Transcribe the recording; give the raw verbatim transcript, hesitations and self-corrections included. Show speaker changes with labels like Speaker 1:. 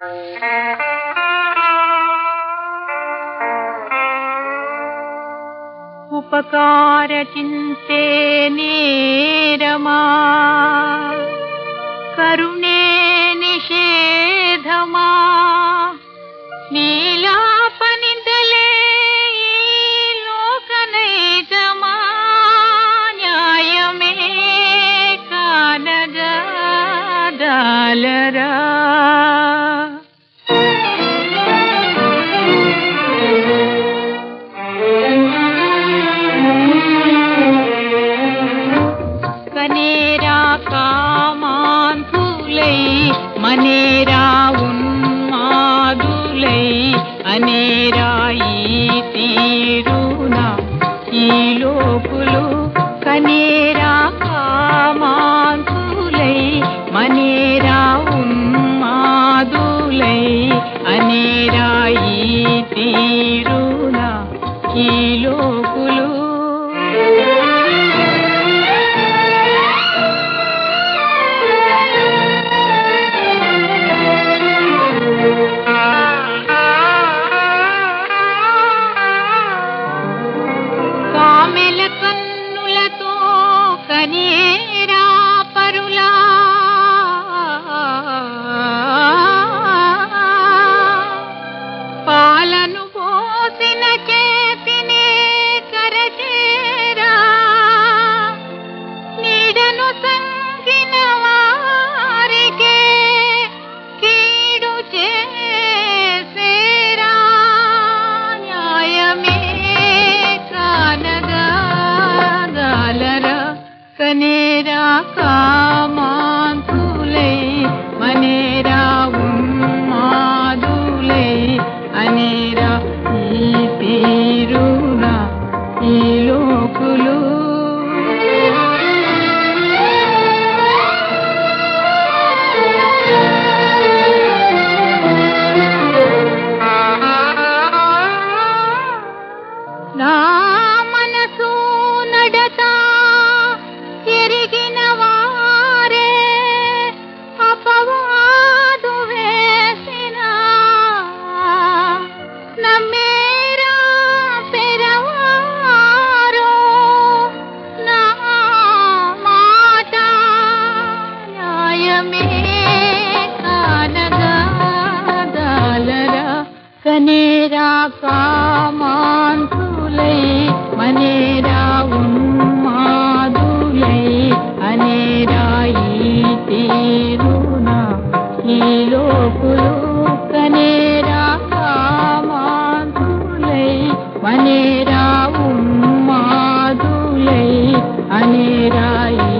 Speaker 1: ఉపకార చింతే నేరమా కరుణే నిషేధమా నీలాపనిదలే లోకనైజమా న్యాయమే కానజాలరా కనేరా కామాంతులై మనేరా ఉన్మాదులై అనేరా ఈ తీరున ఈ లోకులు కనేరా కామాంతులై మనేరా ఉన్మాదులై అనేరా ఈ తీరున ఈ లోకులు కామెల కన్నులతో కనేరా పరులా పాలను పోసిన చేతినే కరచేరా నీడను సంగిన వారికే కీడు చేసేరా న్యాయమే కానగాలరా కనేరా కామాంతులై మనేరా ఉన్మాదులై అనేరా ఈ తీరున ఈ లోకులు నా మనసు నడత ఎరిగిన వారే అపవాదు వేసిన నమ్మేరా పెరవారో నా మాట న్యాయమే కానగాలరా కనేరా కామాంతులై మనేరా ఉన్మాదులై అనేరా ఈ తీరున ఈ లోకులు కనేరా కామాంతులై మనేరా ఉన్మాదులై అనేరా ఈ